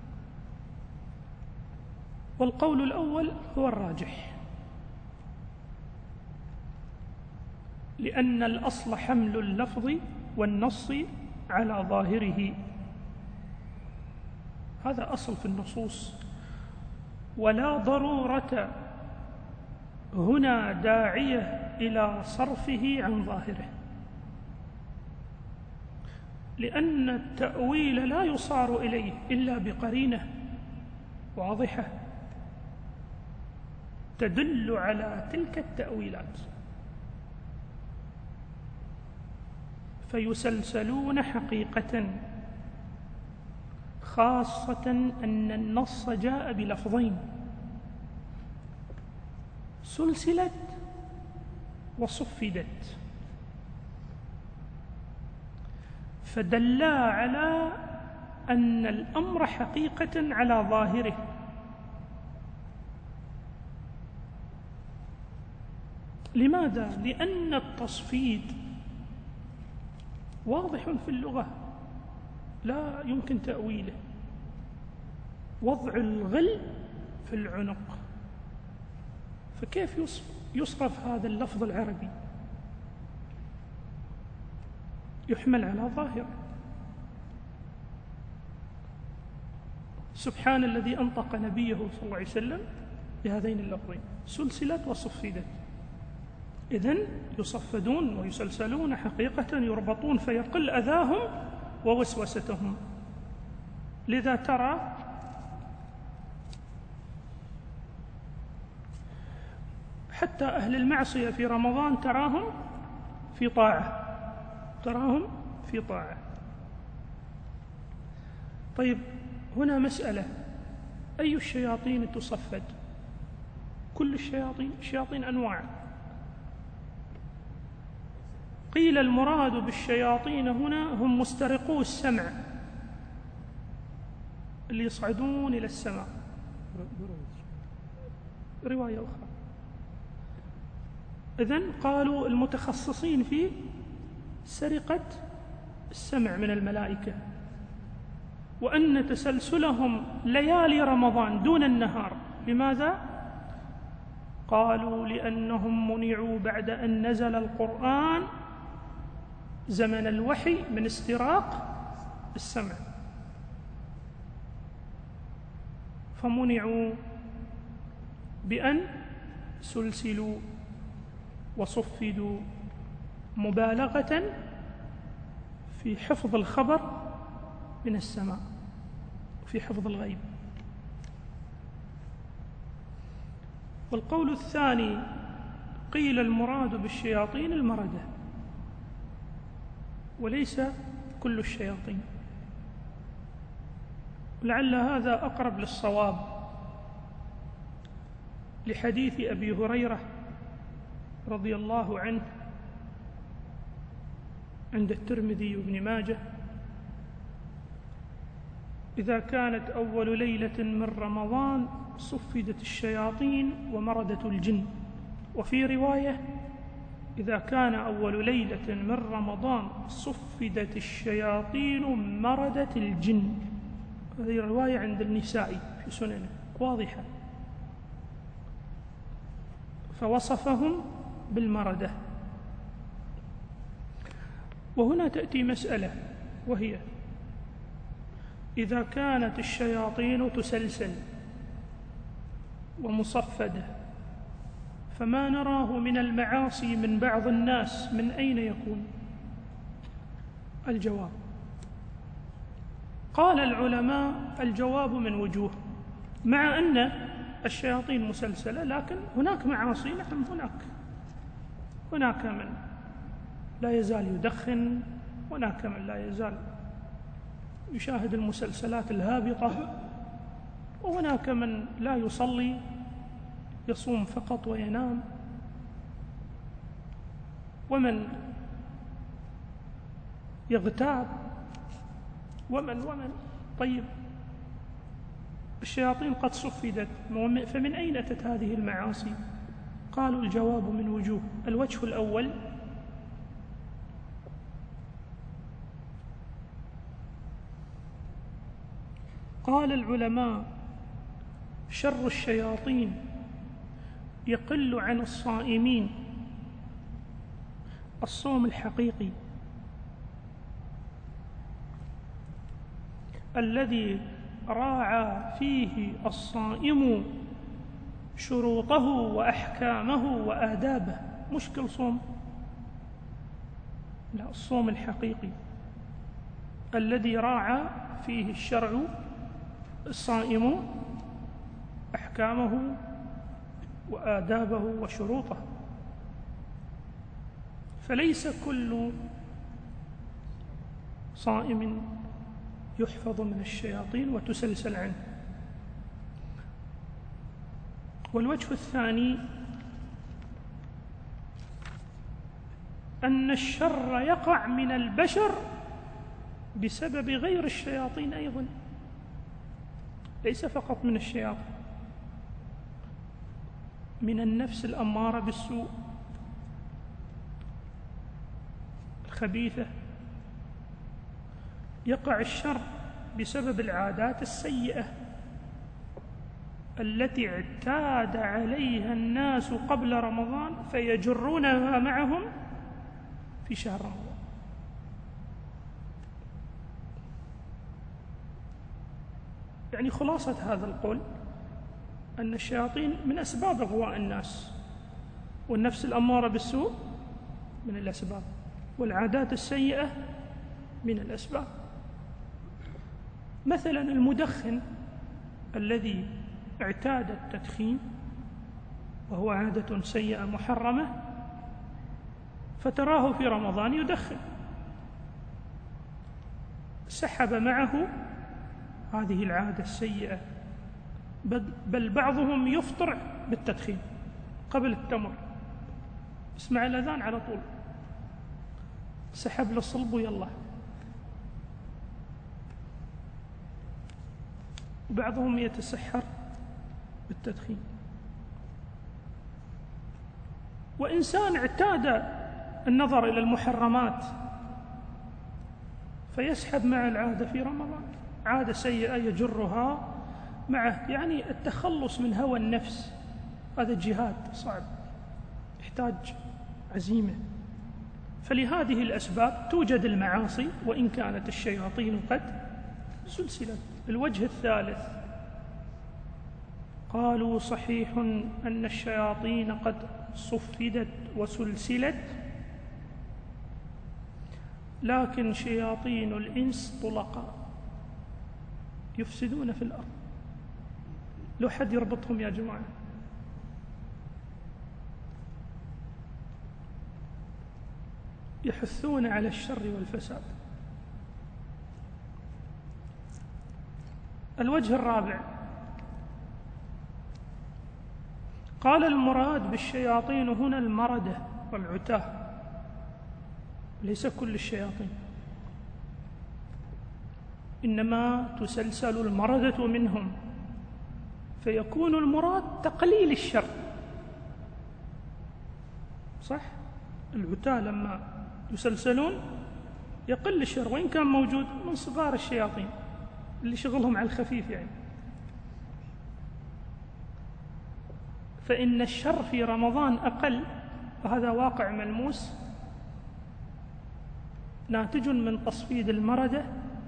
والقول الأول هو الراجح، لأن الأصل حمل اللفظ والنص على ظاهره، هذا أصل في النصوص، ولا ضرورة هنا داعية إلى صرفه عن ظاهره، لأن التأويل لا يصار إليه إلا بقرينة واضحة تدل على تلك التأويلات، فيسلسلون حقيقة، خاصة أن النص جاء بلفظين، سلسلت وصفدت، فدلا على أن الأمر حقيقة على ظاهره. لماذا؟ لأن التصفيد واضح في اللغة لا يمكن تأويله، وضع الغل في العنق، فكيف يصرف هذا اللفظ العربي؟ يحمل على ظاهر. سبحان الذي أنطق نبيه صلى الله عليه وسلم بهذين اللفظين، سلسلت وصفدت. إذن يصفدون ويسلسلون حقيقة، يربطون فيقل أذاهم ووسوستهم. لذا ترى حتى أهل المعصية في رمضان تراهم في طاعة، تراهم في طاعة. طيب هنا مسألة، أي الشياطين تصفد؟ كل الشياطين؟ الشياطين أنواع. قيل المراد بالشياطين هنا هم مسترقو السمع اللي يصعدون إلى السماء، رواية أخرى. إذن قالوا المتخصصين في سرقة السمع من الملائكة، وأن تسلسلهم ليالي رمضان دون النهار. لماذا؟ قالوا لأنهم منعوا بعد أن نزل القرآن زمن الوحي من استراق السمع، فمنعوا بأن سلسلوا وصفدوا مبالغة في حفظ الخبر من السماء، في حفظ الغيب. والقول الثاني قيل المراد بالشياطين المردة وليس كل الشياطين، لعل هذا أقرب للصواب لحديث أبي هريرة رضي الله عنه عند الترمذي وابن ماجه: إذا كانت أول ليلة من رمضان صفدت الشياطين ومردة الجن. وفي رواية: إذا كان أول ليلة من رمضان صفدت الشياطين مردة الجن. هذه رواية عند النسائي في سننه واضحة، فوصفهم بالمردة. وهنا تأتي مسألة، وهي: إذا كانت الشياطين تسلسل ومصفدة فما نراه من المعاصي من بعض الناس من أين يكون؟ الجواب: قال العلماء الجواب من وجوه، مع أن الشياطين مسلسلة لكن هناك معاصي. نعم، هناك هناك من لا يزال يدخن، هناك من لا يزال يشاهد المسلسلات الهابطة، وهناك من لا يصلي، يصوم فقط وينام، ومن يغتاب، ومن ومن طيب، الشياطين قد صفدت، فمن أين أتت هذه المعاصي؟ قالوا الجواب من وجوه. الوجه الأول: قال العلماء: شر الشياطين يقل عن الصائمين الصوم الحقيقي الذي راعى فيه الصائم شروطه وأحكامه وآدابه، مش كل صوم، لا، الصوم الحقيقي الذي راعى فيه الشرع الصائم أحكامه وآدابه وشروطه. فليس كل صائم يحفظ من الشياطين وتسلسل عنه. والوجه الثاني: أن الشر يقع من البشر بسبب غير الشياطين أيضا، ليس فقط من الشياطين، من النفس الأمارة بالسوء الخبيثة. يقع الشر بسبب العادات السيئة التي اعتاد عليها الناس قبل رمضان فيجرونها معهم في شهر رمضان. يعني خلاصة هذا القول أن الشياطين من أسباب إغواء الناس، والنفس الأمارة بالسوء من الأسباب، والعادات السيئة من الأسباب. مثلا المدخن الذي اعتاد التدخين وهو عادة سيئة محرمة، فتراه في رمضان يدخن، سحب معه هذه العادة السيئة، بل بعضهم يفطر بالتدخين قبل التمر، اسمع الأذان على طول سحب للصلب ويلا. وبعضهم يتسحر بالتدخين. وإنسان اعتاد النظر إلى المحرمات فيسحب مع العادة في رمضان، عادة سيئة يجرها معه. يعني التخلص من هوى النفس هذا جهاد صعب، يحتاج عزيمة. فلهذه الأسباب توجد المعاصي وإن كانت الشياطين قد سلسلت. الوجه الثالث: قالوا صحيح أن الشياطين قد صفدت وسلسلت، لكن شياطين الإنس طلقاء يفسدون في الأرض. لو حد يربطهم يا جماعة. يحثون على الشر والفساد. الوجه الرابع، قال المراد بالشياطين هنا المردة والعتاه، ليس كل الشياطين، إنما تسلسل المردة منهم، فيكون المراد تقليل الشر. صح؟ العتاه لما يسلسلون يقل الشر، وإن كان موجود من صغار الشياطين اللي شغلهم على الخفيف يعني. فإن الشر في رمضان أقل، وهذا واقع ملموس ناتج من تصفيد المردة،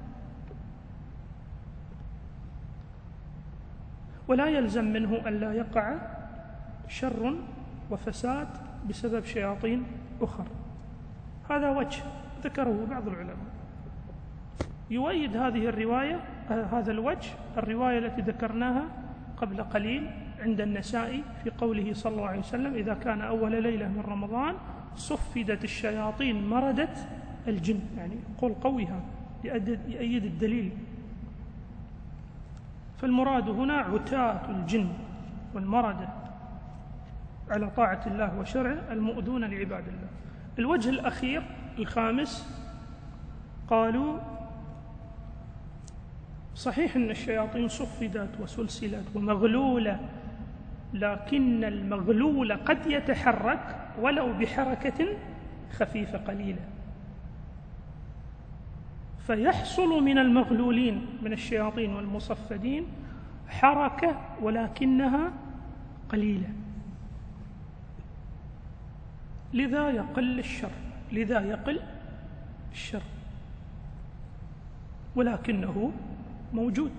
ولا يلزم منه أن لا يقع شر وفساد بسبب شياطين أخرى. هذا وجه ذكره بعض العلماء. يؤيد هذه الرواية هذا الوجه الرواية التي ذكرناها قبل قليل عند النسائي في قوله صلى الله عليه وسلم: إذا كان أول ليلة من رمضان صفدت الشياطين مردت الجن، يعني قول قوي هذا يؤيد الدليل. فالمراد هنا عتاة الجن والمردة على طاعة الله وشرعه المؤذون لعباد الله. الوجه الأخير الخامس، قالوا صحيح أن الشياطين صفدت وسلسلت ومغلولة، لكن المغلول قد يتحرك ولو بحركة خفيفة قليلة، فيحصل من المغلولين من الشياطين والمصفدين حركة ولكنها قليلة، لذا يقل الشر لذا يقل الشر ولكنه موجود.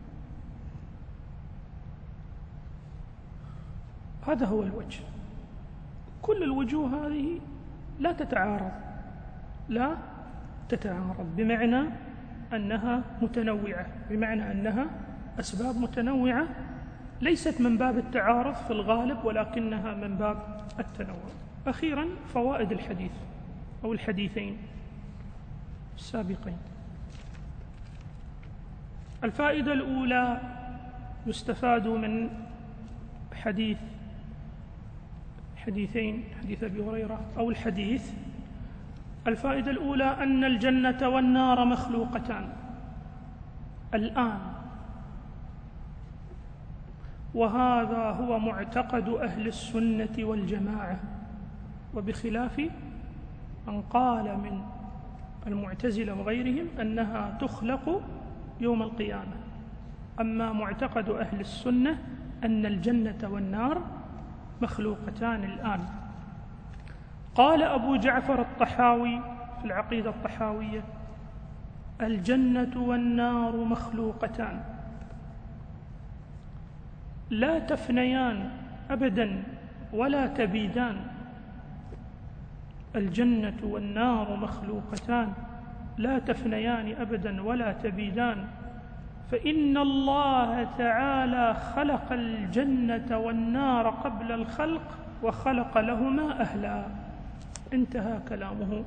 هذا هو الوجه. كل الوجوه هذه لا تتعارض لا تتعارض بمعنى أنها متنوعة، بمعنى أنها أسباب متنوعة ليست من باب التعارض في الغالب، ولكنها من باب التنوع. أخيرا، فوائد الحديث أو الحديثين السابقين. الفائدة الأولى، يستفاد من حديث حديثين حديث أبي هريرة أو الحديث. الفائدة الأولى أن الجنة والنار مخلوقتان الآن، وهذا هو معتقد أهل السنة والجماعة، وبخلاف من قال من المعتزلة وغيرهم أنها تخلق يوم القيامة. أما معتقد أهل السنة أن الجنة والنار مخلوقتان الآن. قال أبو جعفر الطحاوي في العقيدة الطحاوية: الجنة والنار مخلوقتان لا تفنيان أبدا ولا تبيدان. الجنة والنار مخلوقتان لا تفنيان أبدا ولا تبيدان، فإن الله تعالى خلق الجنة والنار قبل الخلق وخلق لهما أهلا. انتهى كلامه.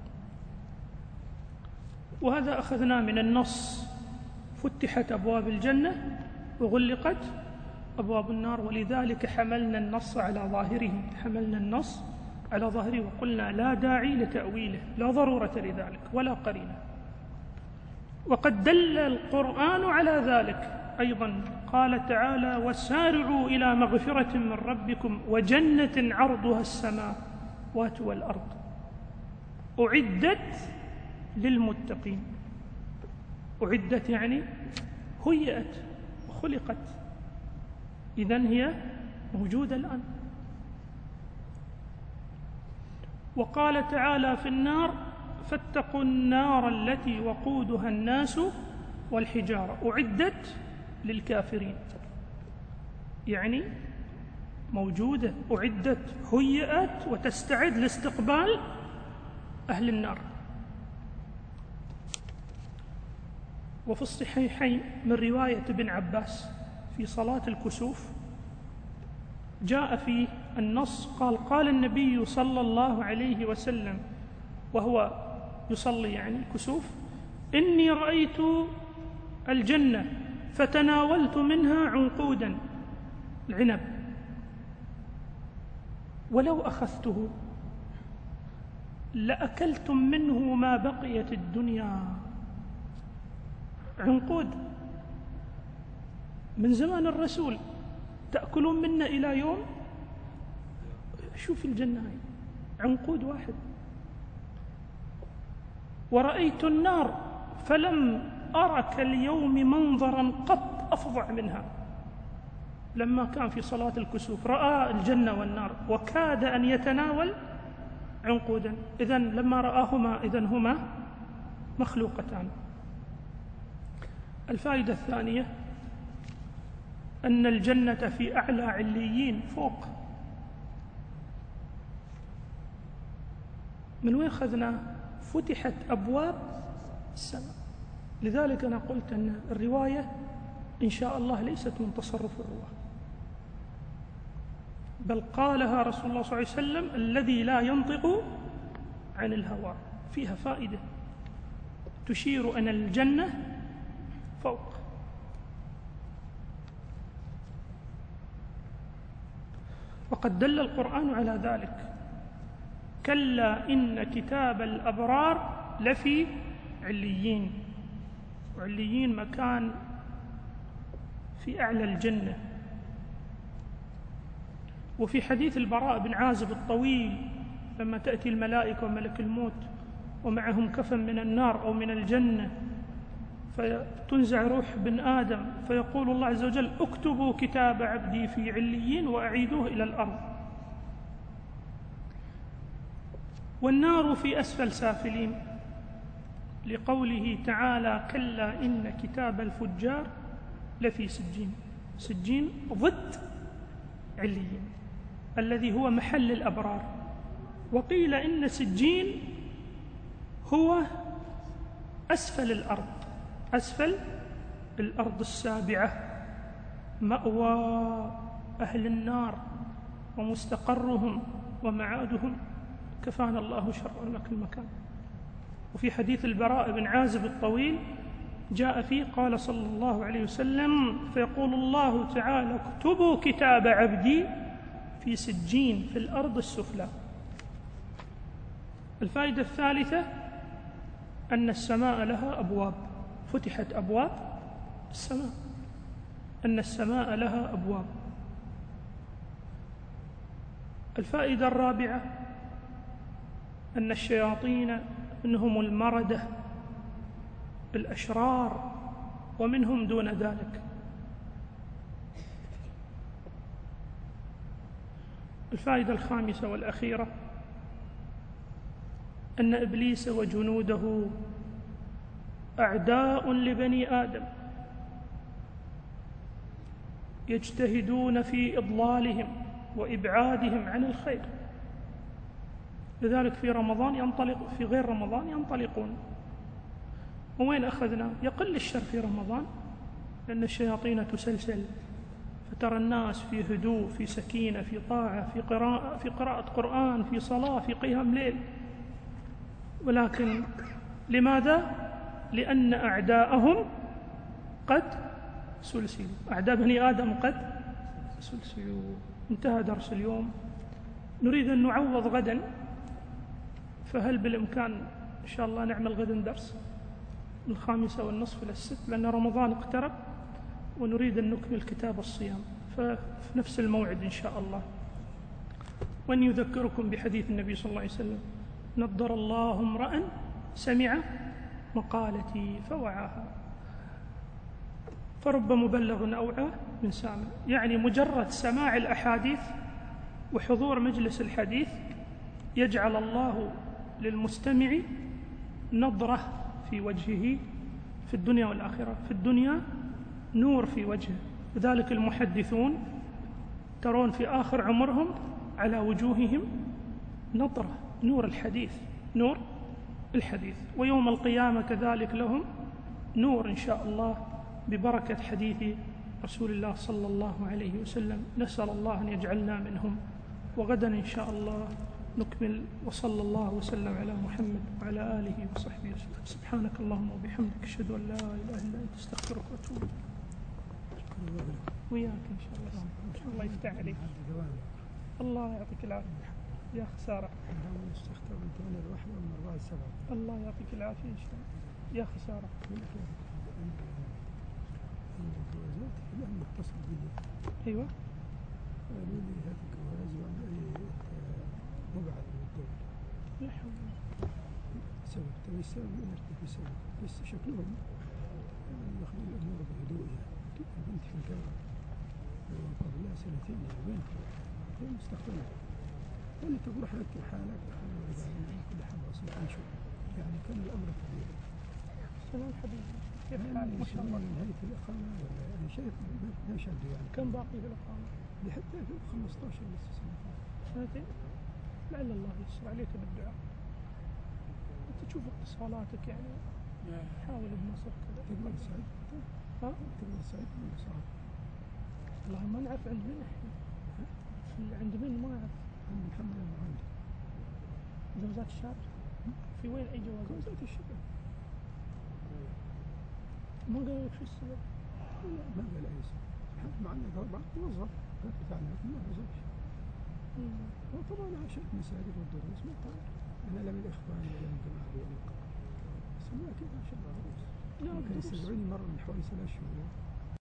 وهذا أخذنا من النص: فتحت أبواب الجنة وغلقت أبواب النار، ولذلك حملنا النص على ظاهره حملنا النص على ظاهره وقلنا لا داعي لتأويله، لا ضرورة لذلك ولا قرينة. وقد دل القرآن على ذلك أيضا، قال تعالى: وسارعوا إلى مغفرة من ربكم وجنة عرضها السماوات والأرض أعدت للمتقين. أعدت يعني هيئت وخلقت، إذن هي موجودة الآن. وقال تعالى في النار: فاتقوا النار التي وقودها الناس والحجارة أعدت للكافرين، يعني موجودة، أعدت هيئت وتستعد لاستقبال أهل النار. وفي الصحيحين من رواية ابن عباس في صلاة الكسوف جاء فيه النص قال قال النبي صلى الله عليه وسلم وهو يصلي يعني الكسوف: إني رأيت الجنة فتناولت منها عنقودا العنب ولو أخذته لأكلتم منه ما بقيت الدنيا. عنقود من زمان الرسول تأكلون منا إلى يوم. شوف الجنة هاي عنقود واحد. ورأيت النار فلم أرى كاليوم منظرا قط أفظع منها. لما كان في صلاة الكسوف رأى الجنة والنار وكاد أن يتناول عنقودا. إذن لما رآهما إذن هما مخلوقتان. الفائدة الثانية أن الجنة في أعلى عليين فوق. من وين أخذنا؟ فتحت أبواب السماء. لذلك أنا قلت أن الرواية إن شاء الله ليست من تصرف الرواة، بل قالها رسول الله صلى الله عليه وسلم الذي لا ينطق عن الهوى. فيها فائدة تشير أن الجنة فوق. وقد دل القرآن على ذلك: كلا إن كتاب الأبرار لفي عليين. وعليين مكان في أعلى الجنة. وفي حديث البراء بن عازب الطويل لما تأتي الملائكة وملك الموت ومعهم كفن من النار أو من الجنة فتنزع روح بن آدم فيقول الله عز وجل: اكتبوا كتاب عبدي في عليين وأعيدوه إلى الأرض. والنار في أسفل سافلين، لقوله تعالى: كلا إن كتاب الفجار لفي سجين. سجين ضد عليين الذي هو محل الأبرار. وقيل إن سجين هو أسفل الأرض، أسفل الأرض السابعة، مأوى أهل النار ومستقرهم ومعادهم. كفانا الله شر المكان. وفي حديث البراء بن عازب الطويل جاء فيه قال صلى الله عليه وسلم: فيقول الله تعالى: اكتبوا كتاب عبدي في سجين في الأرض السفلى. الفائدة الثالثة أن السماء لها أبواب، فتحت أبواب السماء، أن السماء لها أبواب. الفائدة الرابعة أن الشياطين منهم المردة الأشرار ومنهم دون ذلك. الفائدة الخامسة والأخيرة أن إبليس وجنوده أعداء لبني آدم يجتهدون في إضلالهم وإبعادهم عن الخير. لذلك في رمضان ينطلق، في غير رمضان ينطلقون. ووين أخذنا؟ يقل الشر في رمضان لأن الشياطين تسلسل، فترى الناس في هدوء، في سكينة، في طاعة، في قراءة، في قراءة قرآن، في صلاة، في قيام ليل. ولكن لماذا؟ لأن أعداءهم قد سلسلوا، أعداء بني آدم قد سلسلوا. انتهى درس اليوم. نريد أن نعوض غدا، فهل بالإمكان إن شاء الله نعمل غدا درس الخامسة والنصف إلى الست، لأن رمضان اقترب ونريد أن نكمل كتاب الصيام، ففي نفس الموعد إن شاء الله. وأن يذكركم بحديث النبي صلى الله عليه وسلم: نضر الله امرأ سمع مقالتي فوعاها. فرب مبلغ أوعى من سامع. يعني مجرد سماع الأحاديث وحضور مجلس الحديث يجعل الله للمستمع نظرة في وجهه في الدنيا والآخرة. في الدنيا نور في وجهه، لذلك المحدثون ترون في آخر عمرهم على وجوههم نظرة، نور الحديث، نور الحديث. ويوم القيامة كذلك لهم نور إن شاء الله ببركة حديث رسول الله صلى الله عليه وسلم. نسأل الله أن يجعلنا منهم. وغدا إن شاء الله نكمل. وصلى الله وسلم على محمد وعلى آله وصحبه وسلم. سبحانك اللهم وبحمدك أشهد أن لا إله إلا أنت أستغفرك وأتوب إليك. وياك إن شاء الله. إن شاء الله يفتح عليك. الله يعطيك العافية. يا خسارة. الله يعطيك العافية إن شاء الله. يا خسارة. لأن اتصل بي. أيوة. قالوا لي هذا الجواز وأنا مبعد من الدولة. لا حول ولا قوة. سبب تبي السبب أنا أرتكب سبب بس شكلهم ياخذون الأمور بهدوء يعني. البنت في الجامعة قبل لها سنتين يا بنت هي مستقبلها. قالت تقول روح رتب حالك كل حاجة أصلا نشوف يعني كان الأمر طبيعي. سلام حبيبي. كيف حالك؟ ما شاء الله. نهاية الإقامة ولا أنا شايف ما شد يعني. كم باقي في الإقامة؟ لحتى في خمسة عشر لسه سنتين. سنتين؟ لعل الله يسر عليك بالدعاء. أنت تشوف اتصالاتك يعني حاول بمصر كذا. تقدر سعيد؟ ها؟ تقدر سعيد ولا صعب؟ والله ما نعرف عند مين الحين. عند مين ما أعرف. عند محمد المهندس. جوازات الشارع؟ في وين أي جوازات؟ جوازات الشباب. ما قالوا لك شو السبب؟ لا ما قال أي سبب. مع أنه طبعا موظف كان بتاعنا ما وظفش. وطبعا عشان مساجد والدروس ما تعرف. أنا لا من الإخوان ولا من الجماعة ولا من القرآن. بس ما أكيد ما شاء الله دروس. لا كان يستدعوني مرة من حوالي ثلاث شهور.